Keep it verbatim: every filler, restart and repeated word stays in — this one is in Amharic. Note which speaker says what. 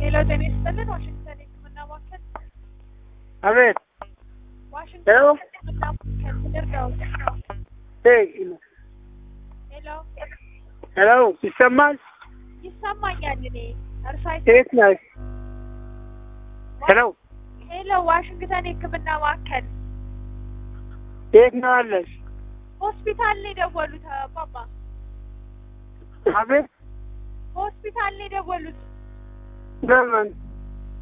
Speaker 1: ሄሎ ጤና ይስጥልን ዋሽንግተን ህክምና ማዕከል
Speaker 2: አቤት
Speaker 1: ዋሽንግተን ህክምና ማዕከል ልርዳው ሄሎ
Speaker 2: ሄሎ ይሰማል
Speaker 1: ይሰማኛል እኔ እርሳይ
Speaker 2: የት ነሽ ሄሎ
Speaker 1: ሄሎ ዋሽንግተን ህክምና ማዕከል
Speaker 2: የት ነው ያለሽ
Speaker 1: ሆስፒታል ላይ ደወሉት አባባ
Speaker 2: አቤት
Speaker 1: ሆስፒታል ላይ ደወሉት
Speaker 2: ለምን